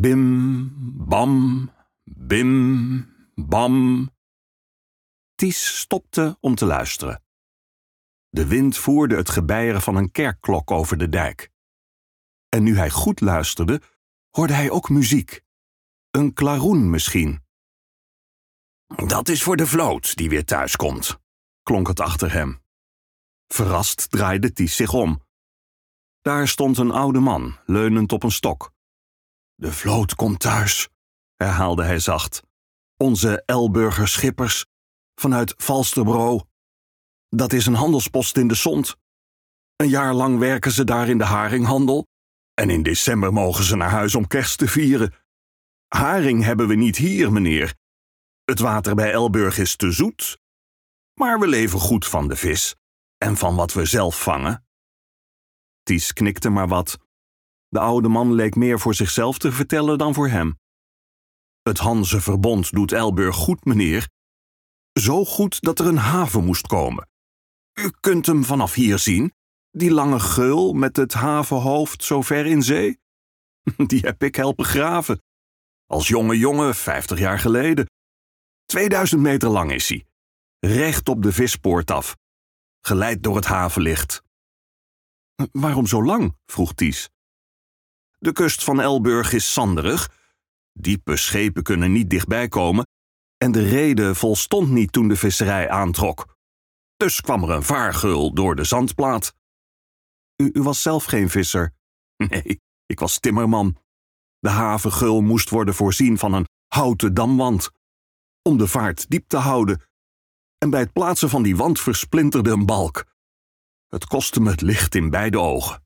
Bim, bam, bim, bam. Ties stopte om te luisteren. De wind voerde het gebeieren van een kerkklok over de dijk. En nu hij goed luisterde, hoorde hij ook muziek. Een klaroen misschien. Dat is voor de vloot die weer thuis komt, klonk het achter hem. Verrast draaide Ties zich om. Daar stond een oude man, leunend op een stok. De vloot komt thuis, herhaalde hij zacht. Onze Elburger schippers, vanuit Falsterbro. Dat is een handelspost in de Sont. Een jaar lang werken ze daar in de haringhandel. En in december mogen ze naar huis om kerst te vieren. Haring hebben we niet hier, meneer. Het water bij Elburg is te zoet. Maar we leven goed van de vis en van wat we zelf vangen. Ties knikte maar wat. De oude man leek meer voor zichzelf te vertellen dan voor hem. Het Hanzeverbond doet Elburg goed, meneer. Zo goed dat er een haven moest komen. U kunt hem vanaf hier zien, die lange geul met het havenhoofd zo ver in zee. Die heb ik helpen graven. Als jonge jongen, 50 jaar geleden. 2000 meter lang is hij. Recht op de vispoort af. Geleid door het havenlicht. Waarom zo lang? Vroeg Ties. De kust van Elburg is zanderig. Diepe schepen kunnen niet dichtbij komen. En de rede volstond niet toen de visserij aantrok. Dus kwam er een vaargeul door de zandplaat. U was zelf geen visser? Nee, ik was timmerman. De havengeul moest worden voorzien van een houten damwand. Om de vaart diep te houden. En bij het plaatsen van die wand versplinterde een balk. Het kostte me het licht in beide ogen.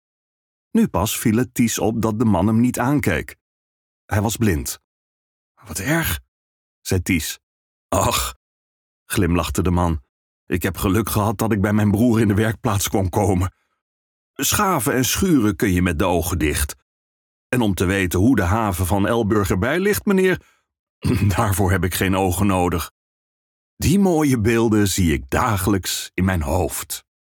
Nu pas viel het Ties op dat de man hem niet aankeek. Hij was blind. Wat erg, zei Ties. Ach, glimlachte de man. Ik heb geluk gehad dat ik bij mijn broer in de werkplaats kon komen. Schaven en schuren kun je met de ogen dicht. En om te weten hoe de haven van Elburg erbij ligt, meneer, daarvoor heb ik geen ogen nodig. Die mooie beelden zie ik dagelijks in mijn hoofd.